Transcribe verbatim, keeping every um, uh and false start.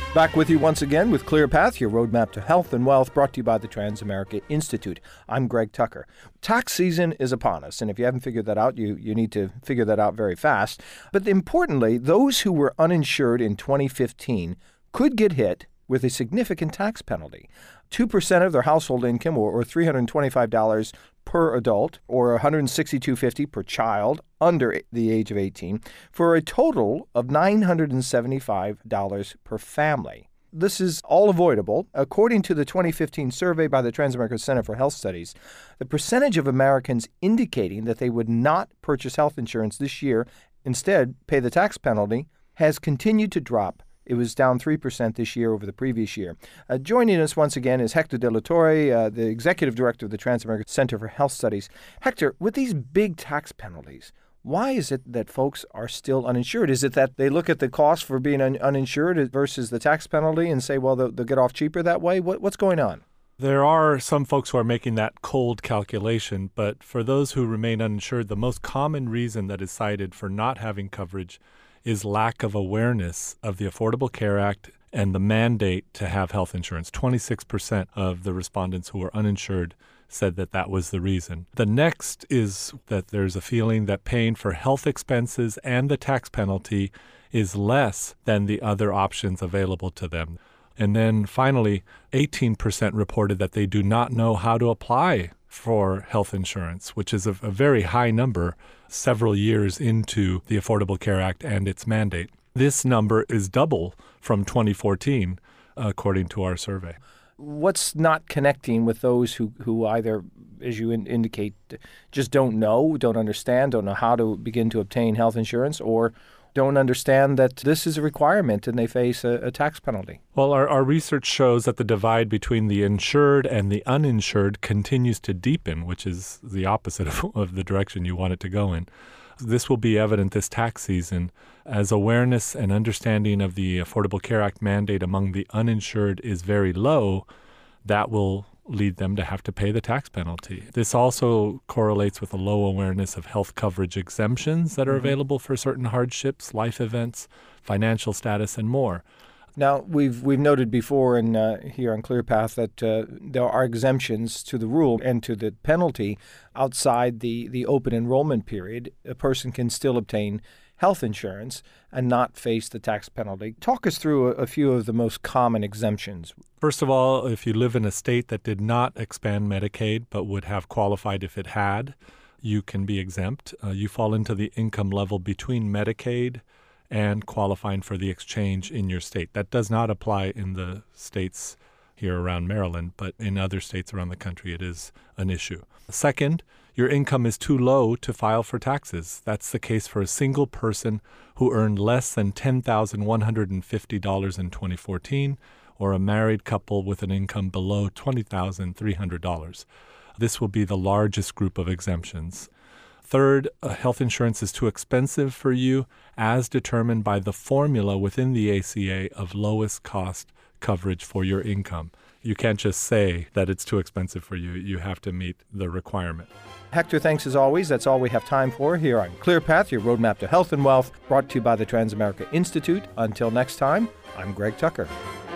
Back with you once again with ClearPath, your roadmap to health and wealth, brought to you by the Transamerica Institute. I'm Greg Tucker. Tax season is upon us, and if you haven't figured that out, you, you need to figure that out very fast. But importantly, those who were uninsured in twenty fifteen could get hit with a significant tax penalty. two percent of their household income, or, or three hundred twenty-five dollars per adult, or one hundred sixty-two dollars and fifty cents per child under the age of eighteen, for a total of nine hundred seventy-five dollars per family. This is all avoidable. According to the twenty fifteen survey by the Transamerica Center for Health Studies, the percentage of Americans indicating that they would not purchase health insurance this year, instead pay the tax penalty, has continued to drop. It was down three percent this year over the previous year. Uh, joining us once again is Hector De La Torre, uh, the Executive Director of the Transamerica Center for Health Studies. Hector, with these big tax penalties, why is it that folks are still uninsured? Is it that they look at the cost for being un- uninsured versus the tax penalty and say, well, they'll, they'll get off cheaper that way? What, what's going on? There are some folks who are making that cold calculation, but for those who remain uninsured, the most common reason that is cited for not having coverage is lack of awareness of the Affordable Care Act and the mandate to have health insurance. twenty-six percent of the respondents who were uninsured said that that was the reason. The next is that there's a feeling that paying for health expenses and the tax penalty is less than the other options available to them. And then finally, eighteen percent reported that they do not know how to apply for health insurance, which is a, a very high number several years into the Affordable Care Act and its mandate. This number is double from twenty fourteen, according to our survey. What's not connecting with those who, who either, as you in, indicate, just don't know, don't understand, don't know how to begin to obtain health insurance, or don't understand that this is a requirement and they face a, a tax penalty? Well, our, our research shows that the divide between the insured and the uninsured continues to deepen, which is the opposite of, of the direction you want it to go in. This will be evident this tax season as awareness and understanding of the Affordable Care Act mandate among the uninsured is very low. That will lead them to have to pay the tax penalty. This also correlates with a low awareness of health coverage exemptions that are mm-hmm. available for certain hardships, life events, financial status, and more. Now, we've we've noted before in, uh, here on ClearPath that uh, there are exemptions to the rule and to the penalty outside the, the open enrollment period. A person can still obtain health insurance and not face the tax penalty. Talk us through a, a few of the most common exemptions. First of all, if you live in a state that did not expand Medicaid but would have qualified if it had, you can be exempt. Uh, you fall into the income level between Medicaid and qualifying for the exchange in your state. That does not apply in the states here around Maryland, but in other states around the country it is an issue. Second, your income is too low to file for taxes. That's the case for a single person who earned less than ten thousand one hundred fifty dollars in twenty fourteen, or a married couple with an income below twenty thousand three hundred dollars. This will be the largest group of exemptions. Third, uh, health insurance is too expensive for you as determined by the formula within the A C A of lowest cost coverage for your income. You can't just say that it's too expensive for you. You have to meet the requirement. Hector, thanks as always. That's all we have time for here on ClearPath, your roadmap to health and wealth, brought to you by the Transamerica Institute. Until next time, I'm Greg Tucker.